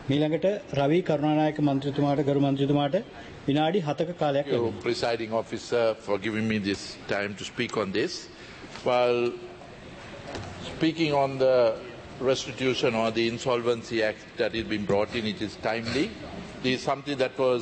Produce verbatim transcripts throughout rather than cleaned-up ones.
මීළඟට රවි කරුණානායක මන්ත්‍රීතුමාට ගරු මන්ත්‍රීතුමාට විනාඩි හතක කාලයක් Thank you, ලැබෙනවා. presiding officer, for giving me this time to speak on this. While speaking on the restitution or the Insolvency Act that has been brought in, it is timely. It is something that was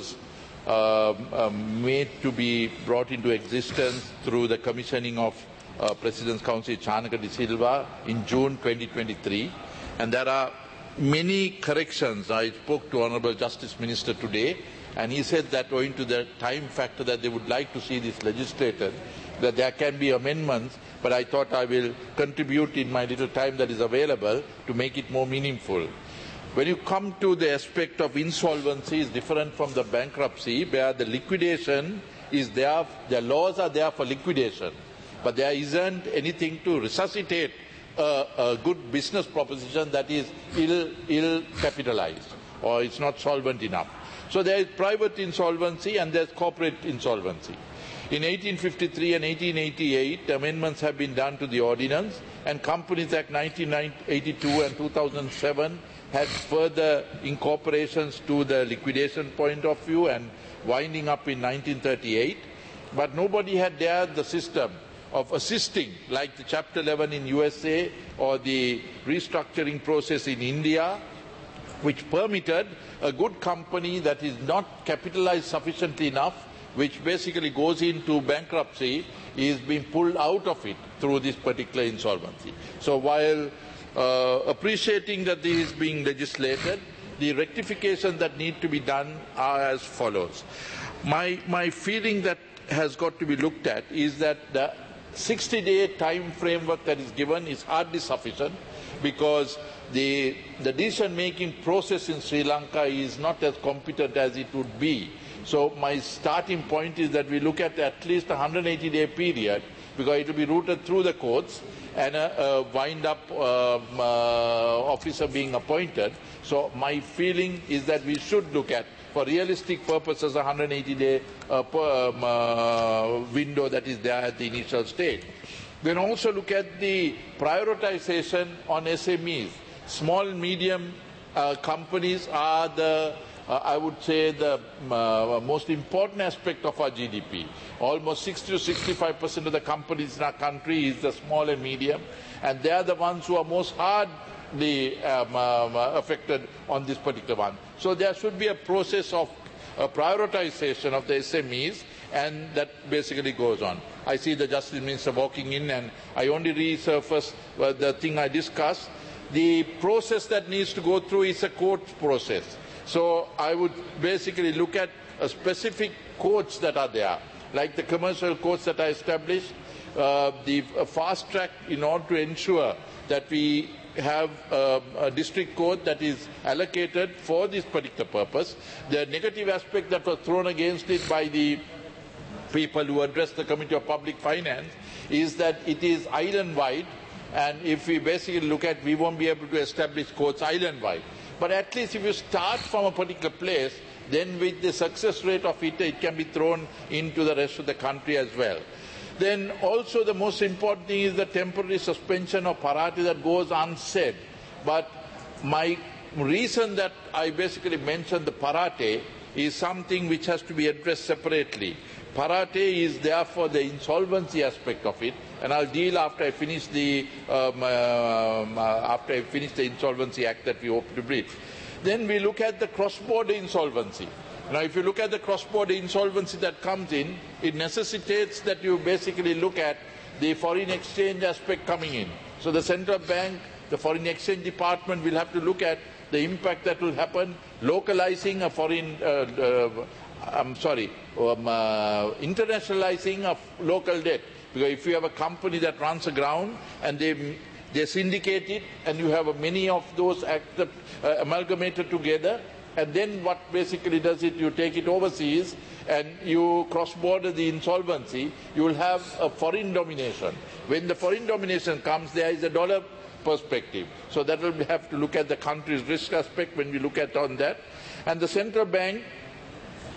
um, um, made to be brought into existence through the commissioning of uh, President's Council Chanaka de Silva in June twenty twenty-three. And there are many corrections. I spoke to Honourable Justice Minister today, and he said that owing to the time factor that they would like to see this legislated, that there can be amendments, but I thought I will contribute in my little time that is available to make it more meaningful. When you come to the aspect of insolvency, is different from the bankruptcy, where the liquidation is there, the laws are there for liquidation, but there isn't anything to resuscitate a, a good business proposition that is ill, ill capitalized or it's not solvent enough. So there is private insolvency and there's corporate insolvency. In eighteen fifty-three and eighteen eighty-eight, amendments have been done to the ordinance, and Companies Act nineteen eighty-two and two thousand seven had further incorporations to the liquidation point of view and winding up in nineteen thirty-eight. But nobody had dared the system of assisting, like the Chapter eleven in U S A or the restructuring process in India, which permitted a good company that is not capitalized sufficiently enough, which basically goes into bankruptcy, is being pulled out of it through this particular insolvency. So while uh, appreciating that this is being legislated, the rectifications that need to be done are as follows. My, my feeling that has got to be looked at is that the sixty day time framework that is given is hardly sufficient, because the, the decision-making process in Sri Lanka is not as competent as it would be. So my starting point is that we look at at least a one hundred eighty day period, because it will be routed through the courts and a, a wind-up um, uh, officer being appointed. So my feeling is that we should look at, for realistic purposes, a one hundred eighty day uh, per, um, uh, window that is there at the initial stage. Then also look at the prioritization on S M Es. Small, medium uh, companies are the, uh, I would say, the uh, most important aspect of our G D P. Almost sixty to sixty-five percent of the companies in our country is the small and medium, and they are the ones who are most hardly um, um, affected on this particular one. So there should be a process of a prioritization of the S M Es, and that basically goes on. I see the Justice Minister walking in, and I only resurface uh, the thing I discussed. The process that needs to go through is a court process. So I would basically look at a specific courts that are there, like the commercial courts that are established, uh, the uh, fast track, in order to ensure that we have uh, a district court that is allocated for this particular purpose. The negative aspect that was thrown against it by the people who addressed the Committee of Public Finance is that it is island-wide, and if we basically look at, we won't be able to establish courts island-wide. But at least if you start from a particular place, then with the success rate of it, it can be thrown into the rest of the country as well. Then also the most important thing is the temporary suspension of parate that goes unsaid. But my reason that I basically mentioned the parate is something which has to be addressed separately. Parate is therefore the insolvency aspect of it, and I'll deal after I finish the um, uh, after I finish the Insolvency Act that we hope to brief. Then we look at the cross-border insolvency. Now, if you look at the cross-border insolvency that comes in, it necessitates that you basically look at the foreign exchange aspect coming in. So the central bank, the foreign exchange department will have to look at the impact that will happen, localizing a foreign, uh, uh, I'm sorry, um, uh, internationalizing of local debt. Because if you have a company that runs aground and they, they syndicate it, and you have many of those active, uh, amalgamated together, and then what basically does it, you take it overseas and you cross-border the insolvency, you will have a foreign domination. When the foreign domination comes, there is a dollar perspective. So that will have to look at the country's risk aspect when we look at on that. And the central bank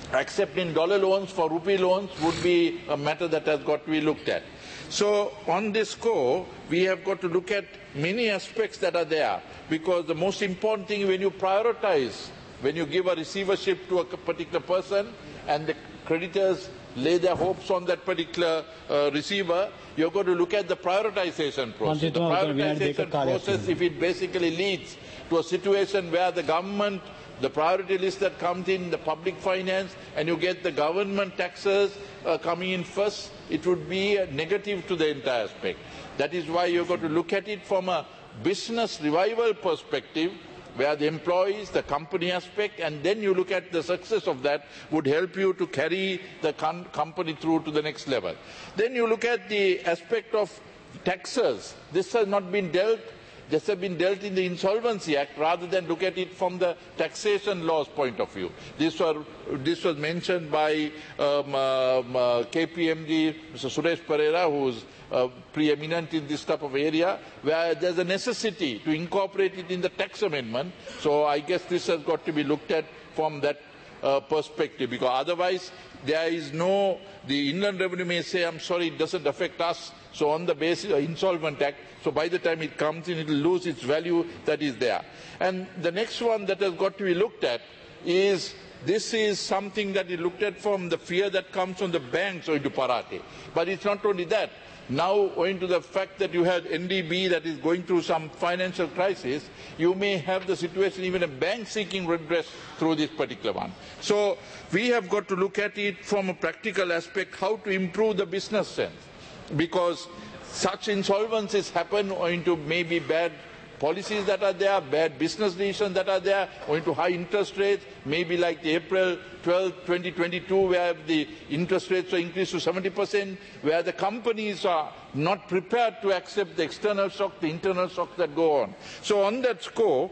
accepting dollar loans for rupee loans would be a matter that has got to be looked at. So on this score, we have got to look at many aspects that are there, because the most important thing, when you prioritize, when you give a receivership to a particular person and the creditors lay their hopes on that particular uh, receiver, you're going to look at the prioritization process. The prioritization process, if it basically leads to a situation where the government, the priority list that comes in, the public finance, and you get the government taxes uh, coming in first, it would be a negative to the entire aspect. That is why you've got to look at it from a business revival perspective, where the employees, the company aspect, and then you look at the success of that would help you to carry the com company through to the next level. Then you look at the aspect of taxes. This has not been dealt This has been dealt in the Insolvency Act rather than look at it from the taxation laws point of view. This was, this was mentioned by um, um, uh, K P M G, Mister Suresh Pereira, who is uh, preeminent in this type of area, where there's a necessity to incorporate it in the tax amendment. So I guess this has got to be looked at from that uh, perspective, because otherwise there is no, the Inland Revenue may say, I'm sorry, it doesn't affect us. So on the basis of Insolvent Act, so by the time it comes in, it will lose its value that is there. And the next one that has got to be looked at is, this is something that is looked at from the fear that comes from the banks or into Parate. But it's not only that. Now, owing to the fact that you have N D B that is going through some financial crisis, you may have the situation even a bank seeking redress through this particular one. So we have got to look at it from a practical aspect, how to improve the business sense. Because such insolvencies happen owing to maybe bad policies that are there, bad business decisions that are there, owing to high interest rates, maybe like the April twelfth, twenty twenty-two, where the interest rates are increased to seventy percent, where the companies are not prepared to accept the external shock, the internal shock that go on. So on that score,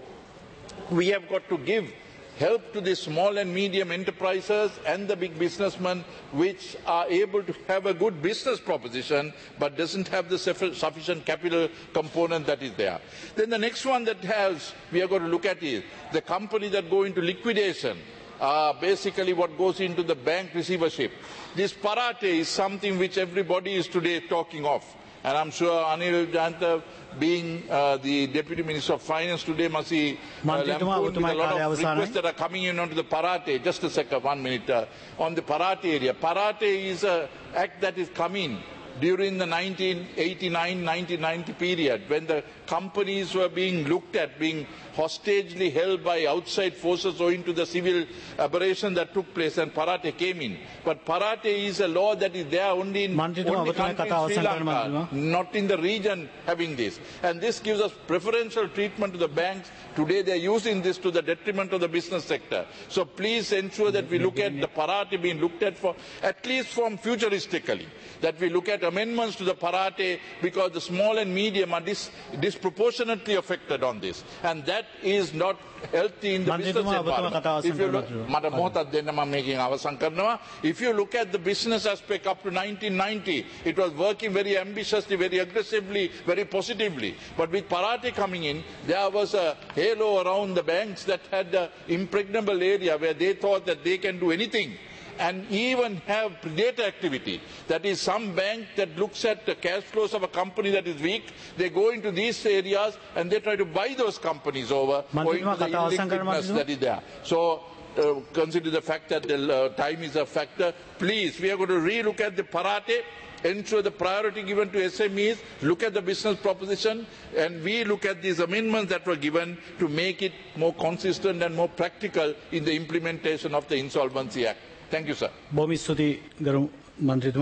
we have got to give help to the small and medium enterprises and the big businessmen which are able to have a good business proposition but doesn't have the sufficient capital component that is there. Then the next one that has, we are going to look at is the company that go into liquidation, uh, basically what goes into the bank receivership. This Parate is something which everybody is today talking of. And I'm sure Anil Jayanta, being uh, the Deputy Minister of Finance today, must be uh, lampooned with a lot of requests that are coming in onto the Parate. Just a second, one minute. Uh, on the Parate area. Parate is an act that is coming during the nineteen eighty-nine nineteen ninety period, when the companies were being looked at, being hostagely held by outside forces owing to the civil aberration that took place, and Parate came in. But Parate is a law that is there only in only country in Sri Lanka, not in the region having this. And this gives us preferential treatment to the banks. Today they are using this to the detriment of the business sector. So please ensure that we look at the Parate being looked at for, at least from futuristically, that we look at amendments to the Parate, because the small and medium are dis disproportionately affected on this. And that is not healthy in the business environment. If you look, if you look at the business aspect up to nineteen ninety, it was working very ambitiously, very aggressively, very positively. But with Parate coming in, there was a halo around the banks that had an impregnable area where they thought that they can do anything and even have predator activity. That is, some bank that looks at the cash flows of a company that is weak, they go into these areas and they try to buy those companies over, owing to the illiquidness that is there. So uh, consider the fact that the uh, time is a factor. Please, we are going to re-look at the Parate, ensure the priority given to S M Es, look at the business proposition, and we look at these amendments that were given to make it more consistent and more practical in the implementation of the Insolvency Act. Thank you, sir.